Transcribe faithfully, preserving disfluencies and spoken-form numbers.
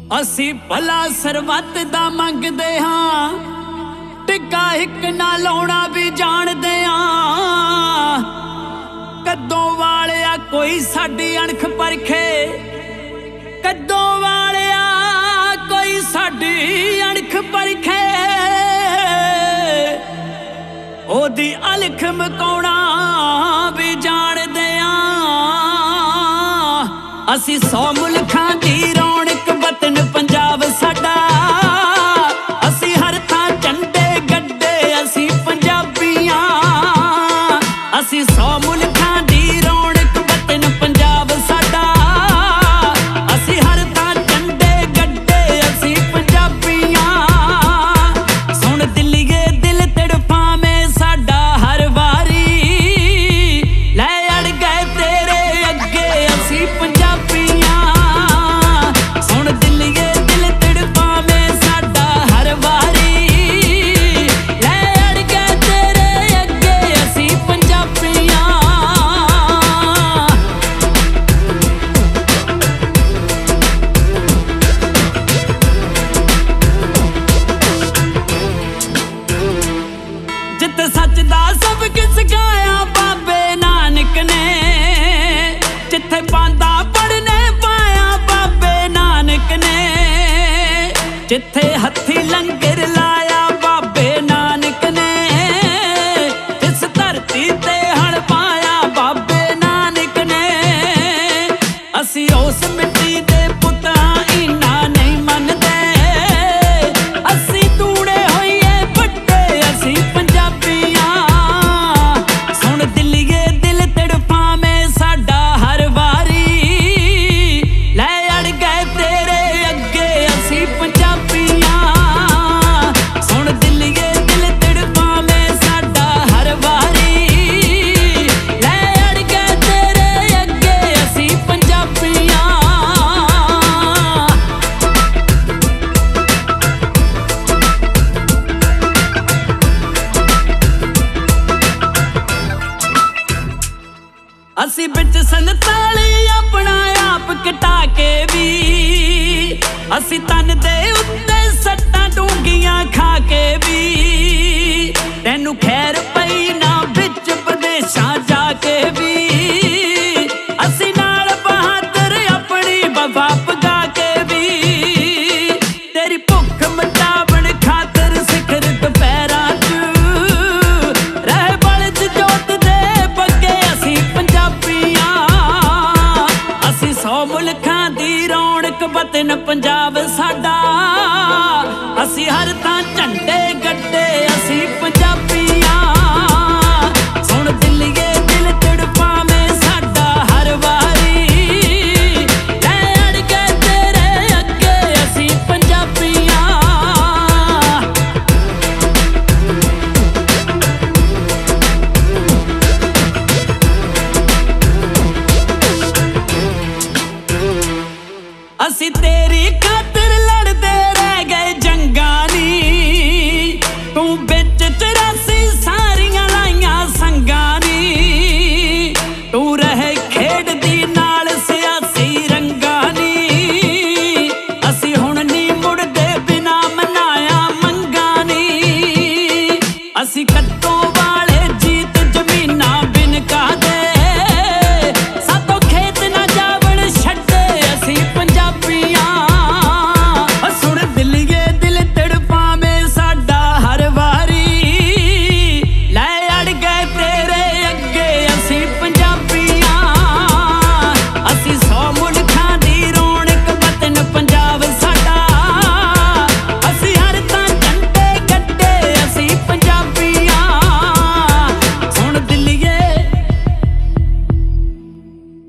ਅਸੀਂ ਭਲਾ ਸਰਬੱਤ ਦਾ ਮੰਗਦੇ ਹਾਂ, ਟਿੱਕਾ ਇੱਕ ਨਾ ਲਾਉਣਾ ਵੀ ਜਾਣਦੇ ਹਾਂ। ਕੱਦੋਂ ਵਾਲਿਆ ਕੋਈ ਸਾਡੀ ਅਣਖ ਪਰਖੇ, ਕੱਦੋਂ ਵਾਲਿਆ ਕੋਈ ਸਾਡੀ ਅਣਖ ਪਰਖੇ। ਉਹਦੀ ਅਲਖ ਮਕਾਉਣਾ ਵੀ ਜਾਣਦੇ ਹਾਂ। ਅਸੀਂ ਸੌ ਮੁਲਕਾਂ ਦੀ ਰੌਣਕ ਵਤਨ ਪੰਜਾਬ ਸਾਡਾ, ਅਸੀਂ ਹਰ ਥਾਂ ਝੰਡੇ ਗੱਡੇ ਅਸੀਂ ਪੰਜਾਬੀਆਂ। ਅਸੀਂ ਸੌ ਮੁਲਕਾਂ ਦੀ ਰੌਣਕ ਵਤਨ ਪੰਜਾਬ ਸਾਡਾ, ਅਸੀਂ ਹਰ ਥਾਂ ਝੰਡੇ ਗੱਡੇ ਅਸੀਂ ਪੰਜਾਬੀਆਂ। ਸੁਣ ਦਿੱਲੀਏ ਦਿਲ ਤੜਫਾਵੇਂ ਸਾਡਾ ਹਰ ਵਾਰੀ, ਲੈ ਅੜ ਗਏ ਤੇਰੇ ਅੱਗੇ ਅਸੀਂ ਪੰਜਾਬੀਆਂ। ਸੁਣ ਦਿੱਲੀਏ ਦਿਲ ਤੜਫਾਵੇਂ ਸਾਡਾ ਹਰ ਵਾਰੀ, ਲੈ ਅੜ ਗਏ ਤੇਰੇ ਅੱਗੇ ਅਸੀਂ ਪੰਜਾਬੀਆਂ। ਜਿੱਥੇ ਸੱਚ ਦਾ ਸਭ ਕੁਝ ਸਿਖਾਇਆ ਬਾਬੇ ਨਾਨਕ ਨੇ, ਜਿੱਥੇ ਬਾਂਦਾ ਪੜਨੇ ਪਾਇਆ ਬਾਬੇ ਨਾਨਕ ਨੇ, ਜਿੱਥੇ ਹੱਥੀ ਲੰਗਰ ਲਾਇਆ ਬਾਬੇ ਨਾਨਕ ਨੇ, ਜਿਸ ਧਰਤੀ ਤੇ ਹਲ ਪਾਇਆ ਬਾਬੇ ਨਾਨਕ ਨੇ। ਅਸੀਂ ਉਸ ਮਿੱਟੀ ਦੇ ਪੁੱਤਾਂ ਇਨਾ ਨਹੀਂ ਮੰਨਦੇ, ਅਸੀਂ ਦੂੜੇ ਹੋਈਏ ਵੱਡੇ ਅਸੀਂ ਪੰਜਾਬੀਆਂ। ਸੁਣ ਦਿੱਲੀਏ ਦਿਲ ਤੜਫਾਵੇਂ ਸਾਡਾ ਹਰ ਵਾਰੀ, ਲੈ ਅੜ ਗਏ ਤੇਰੇ ਅੱਗੇ ਅਸੀਂ ਪੰਜਾਬੀਆਂ। ਸੁਣ ਦਿੱਲੀਏ ਦਿਲ ਤੜਫਾਵੇਂ ਸਾਡਾ ਹਰ ਵਾਰੀ, ਲੈ ਅੜ ਗਏ ਤੇਰੇ ਅੱਗੇ ਅਸੀਂ ਪੰਜਾਬੀਆਂ। ਅਸੀਂ ਵਿੱਚ ਸੰਤਾਲੀ ਆਪਣਾ ਆਪ ਕਟਾ ਕੇ ਵੀ, ਅਸੀਂ ਤਨ ਦੇ ਉੱਤੇ ਸੱਟਾਂ ਡੂੰਘੀਆਂ ਖਾ ਕੇ ਵੀ, ਤੈਨੂੰ ਖੈਰ ਪਈ ਨਾ ਵਿੱਚ ਵਿਦੇਸ਼ਾਂ ਜਾ ਕੇ ਵੀ। ਅਸੀਂ ਨਾਲ ਬਹਾਦਰ ਆਪਣੀ ਵਫਾ ਪਗਾ ਕੇ ਵੀ, ਤੇਰੀ ਭੁੱਖ ਮਿਟਾਵਣ ਖਾਤਰ ਸਿਖਰ ਦੁਪਹਿਰਾਂ ਚ ਰਹਿ ਬਲਦ ਜੋਤ ਦੇ ਬੱਗੇ ਅਸੀਂ ਪੰਜਾਬੀਆਂ। ਅਸੀਂ ਸੌ ਮੁਲਕਾਂ ਦੀ ਰੌਣਕ ਵਤਨ ਪੰਜਾਬ ਸਾਡਾ, ਅਸੀਂ ਹਰ ਥਾਂ ਝੰਡੇ ਗੱਡੇ ਅਸੀਂ ਪੰਜਾਬੀਆਂ। ਸੁਣ ਦਿੱਲੀਏ ਦਿਲ ਤੜਫਾਵੇਂ ਸਾਡਾ ਹਰ ਵਾਰੀ, ਲੈ ਅੜ ਗਏ ਤੇਰੇ ਅੱਗੇ ਅਸੀਂ ਪੰਜਾਬੀਆਂ। ਅਸੀਂ ਤੇਰੀ ਖਾਤਰ ਲੜਦੇ ਰਹਿ ਗਏ